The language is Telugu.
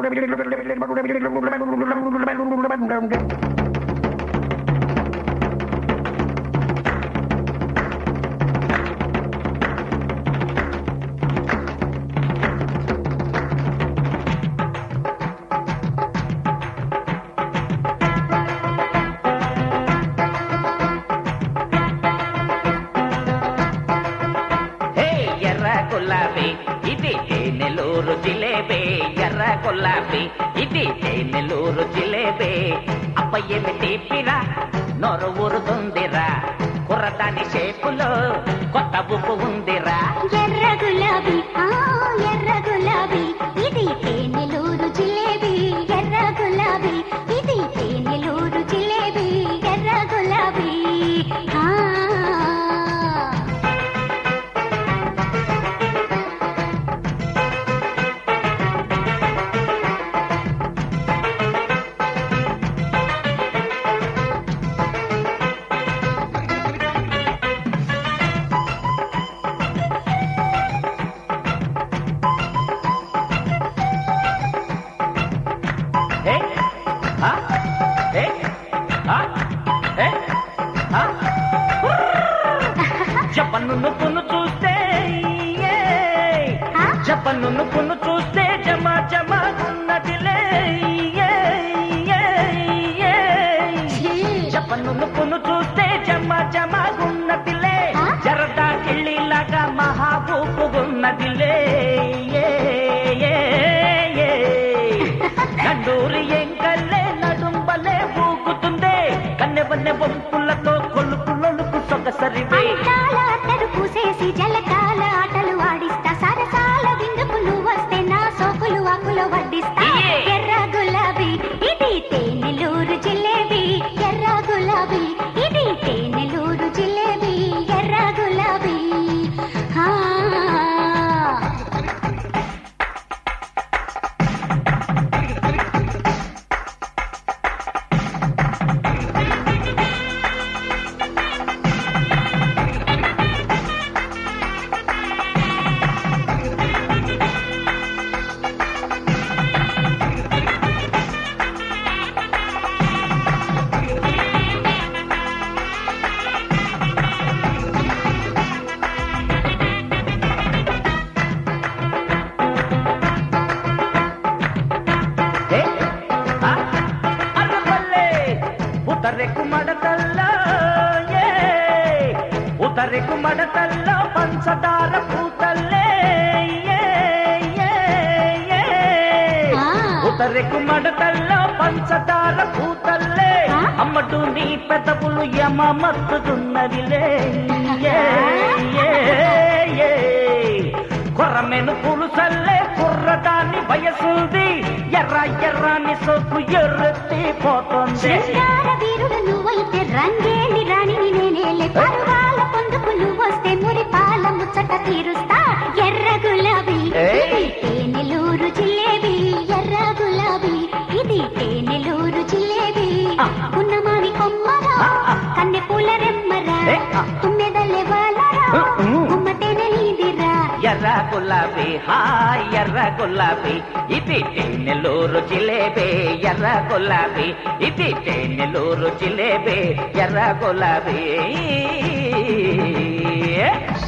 గులాబీ ఇది తేనెలూరు జిలేబీ, ఎర్ర గులాబీ ఇది తేనెలూరు జిలేబీ. అబ్బయ్యేమి తీపిరా నోరు ఊరుతుందిరా, కుర్రదాని షేపులో కొత్త ఉప్పు ఉందిరా. ఎర్ర గులాబీ ఎర్ర గులాబీ ఇది తేనెలూరు జిలేబీ, ఎర్ర గులాబీ ఇది తేనెలూరు జిలేబీ, ఎర్ర గులాబీ. జపన్ను నువ్వును చూస్తే జపన్ను నువ్వును చూస్తే జమ జమ ఉన్నదిలే, జపన్ను నువ్వును చూస్తే జమ జమ ఉన్నదిలే, జరదా కిళ్ళిలాగా మహా ఊపుగున్నదిలే. గండూరి ఎంకల్లే నడుంబలే ఊగుతుందే, కన్నెవన్నె బొంపులతో కొలుకు లొలుకు సొగసరివే. పూసేసి జలకాల ఆటలు ఆడిస్తా, సరసాల విందుకు నువ్వు వస్తే నా సోకులు ఆకులు వడ్డిస్తా. ఎర్ర గులాబీ ఇది తేనెలూరు జిలేబీ, ఎర్ర గులాబీ ఇది తేనెలూరు జిలేబీ, ఎర్ర గులాబీ. ఉతరెకు మడతల్లో ఉతరెకు మడతల్లో పంచదార పూతల్లే, ఉతరెకు మడతల్లో పంచదార పూతల్లే, అమ్మటు నీ పెదవులు యమ మత్తుతున్నదిలే. కొర్రమెను పులుసల్లే కుర్రదాన్ని వయసుంది, ఎర్ర ఎర్రాని సోకు ఎర్రెత్తి పోతుంది. వీరుడు నువ్వైతే రంగేని రాణిని నేనేలే, పరువాల పొందుకు నువ్వొస్తే మురి పాల ముచ్చట తీరుస్తా. ఎర్ర గులాబీ తేనెలూరు జిలేబీ, ఎర్ర గులాబీ ఇది తేనెలూరు జిలేబీ. ఉన్నమావి కొమ్మరా కన్నె పూల రెమ్మరా, తుమ్మెదలే వాళ్ళరా ఉమ్మటేనే నీదిరా. ఎర్ర గులాబీ హాయ్ ఎర్ర గులాబీ ఇది తేనెలూరు జిలేబీ, ఎర్ర గులాబీ ఇది తేనెలూరు జిలేబీ, ఎర్ర గులాబీ.